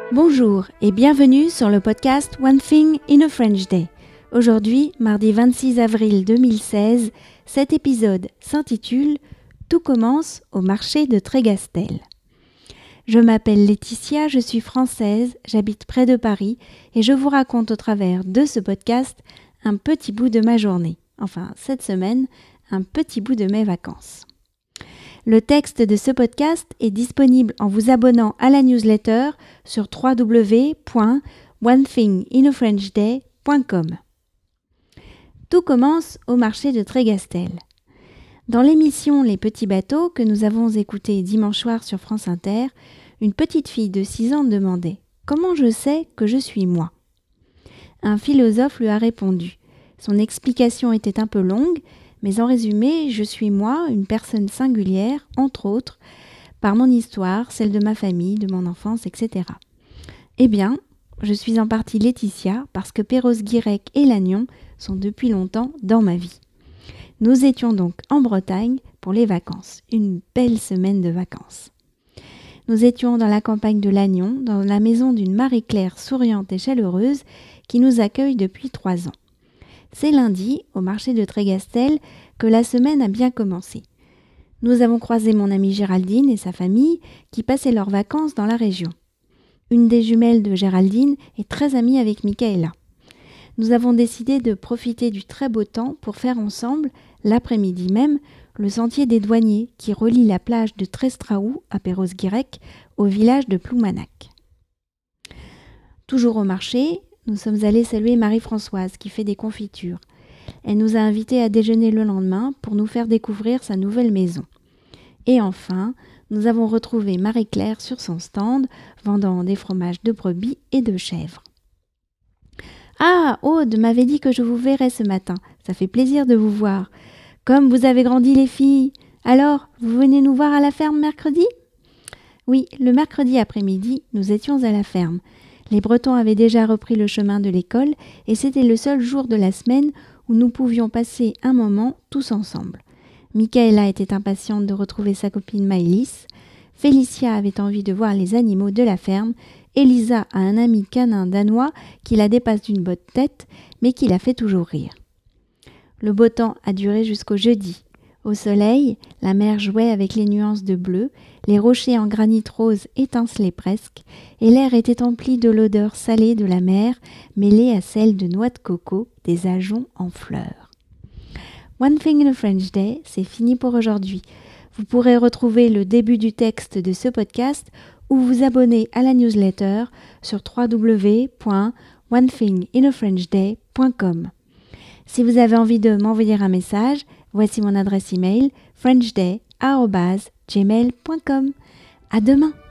Bonjour et bienvenue sur le podcast One Thing in a French Day. Aujourd'hui, mardi 26 avril 2016, cet épisode s'intitule « Tout commence au marché de Trégastel ». Je m'appelle Laetitia, je suis française, j'habite près de Paris et je vous raconte au travers de ce podcast un petit bout de ma journée. Enfin, cette semaine, un petit bout de mes vacances. Le texte de ce podcast est disponible en vous abonnant à la newsletter sur www.onethinginafrenchday.com. Tout commence au marché de Trégastel. Dans l'émission Les Petits Bateaux que nous avons écoutée dimanche soir sur France Inter, une petite fille de 6 ans demandait « Comment je sais que je suis moi ?» Un philosophe lui a répondu. Son explication était un peu longue, mais en résumé, je suis moi, une personne singulière, entre autres, par mon histoire, celle de ma famille, de mon enfance, etc. Eh bien, je suis en partie Laetitia, parce que Perros-Guirec et Lannion sont depuis longtemps dans ma vie. Nous étions donc en Bretagne pour les vacances, une belle semaine de vacances. Nous étions dans la campagne de Lannion, dans la maison d'une Marie-Claire souriante et chaleureuse qui nous accueille depuis 3 ans. C'est lundi, au marché de Trégastel, que la semaine a bien commencé. Nous avons croisé mon amie Géraldine et sa famille qui passaient leurs vacances dans la région. Une des jumelles de Géraldine est très amie avec Michaela. Nous avons décidé de profiter du très beau temps pour faire ensemble, l'après-midi même, le sentier des douaniers qui relie la plage de Trestraou à Perros-Guirec au village de Ploumanac. Toujours au marché, nous sommes allés saluer Marie-Françoise qui fait des confitures. Elle nous a invités à déjeuner le lendemain pour nous faire découvrir sa nouvelle maison. Et enfin, nous avons retrouvé Marie-Claire sur son stand, vendant des fromages de brebis et de chèvre. « Ah, Aude m'avait dit que je vous verrais ce matin. Ça fait plaisir de vous voir. Comme vous avez grandi les filles. Alors, vous venez nous voir à la ferme mercredi ?» Oui, le mercredi après-midi, nous étions à la ferme. Les Bretons avaient déjà repris le chemin de l'école et c'était le seul jour de la semaine où nous pouvions passer un moment tous ensemble. Michaela était impatiente de retrouver sa copine Maëlys, Félicia avait envie de voir les animaux de la ferme, Elisa a un ami canin danois qui la dépasse d'une bonne tête, mais qui la fait toujours rire. Le beau temps a duré jusqu'au jeudi. Au soleil, la mer jouait avec les nuances de bleu, les rochers en granit rose étincelaient presque, et l'air était empli de l'odeur salée de la mer, mêlée à celle de noix de coco, des ajoncs en fleurs. One Thing in a French Day, c'est fini pour aujourd'hui. Vous pourrez retrouver le début du texte de ce podcast ou vous abonner à la newsletter sur www.onethinginafrenchday.com. Si vous avez envie de m'envoyer un message, voici mon adresse email frenchday@gmail.com. À demain!